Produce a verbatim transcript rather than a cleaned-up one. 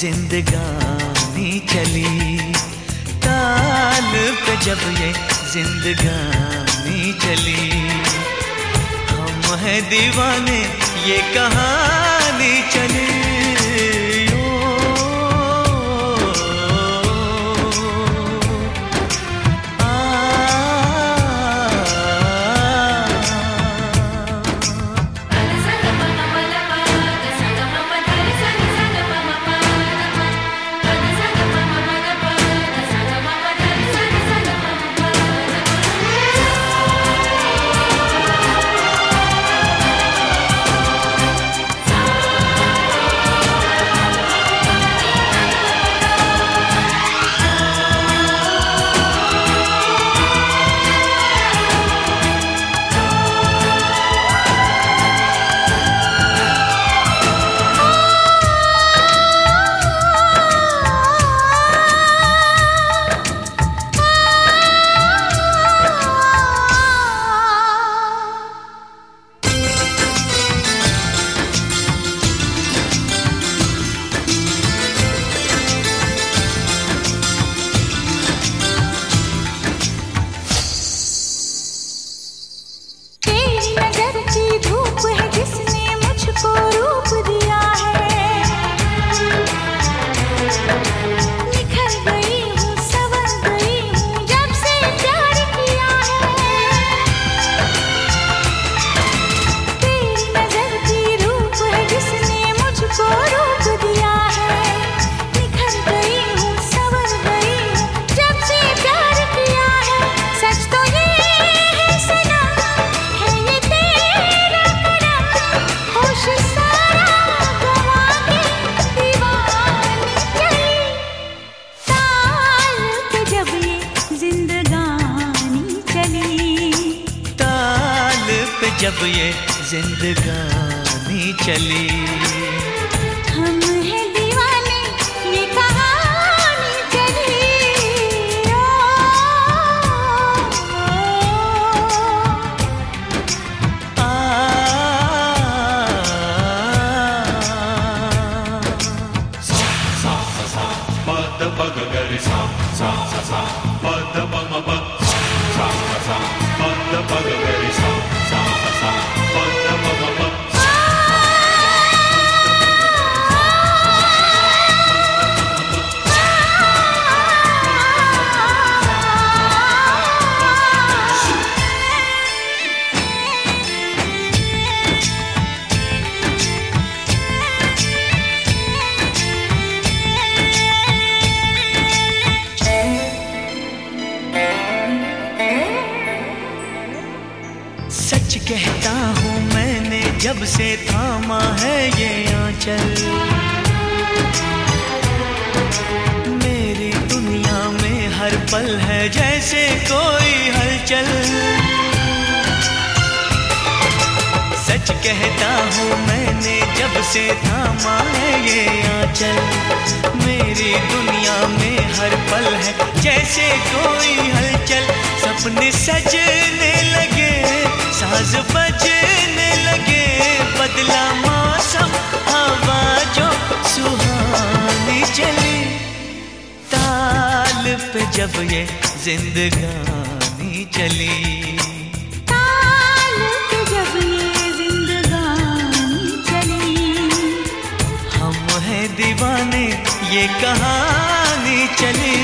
जिंदगानी चली। ताल पे जब ये जिंदगानी चली, हम हैं दीवाने ये कहानी चली। जब ये जिंदगानी चली, हम हैं दीवाने ये कहानी चली। आ, सा सा सा सा पद पग गरि सा सा सा सा पद पग म सा सा सा पद पग गरि सा सा सा सा पद पग म सच कहता हूँ मैंने जब से थामा है ये आंचल, मेरी दुनिया में हर पल है जैसे कोई हलचल। सच कहता हूँ मैंने जब से थामा है ये आंचल, मेरी दुनिया में हर पल है जैसे कोई हलचल। सपने सजने लगे साज बजने लगे, बदला मौसम हवा जो सुहानी चली। ताल पे जब ये जिंदगानी चली, ताल पे जब ये जिंदगानी चली, हम हैं दीवाने ये कहानी चली।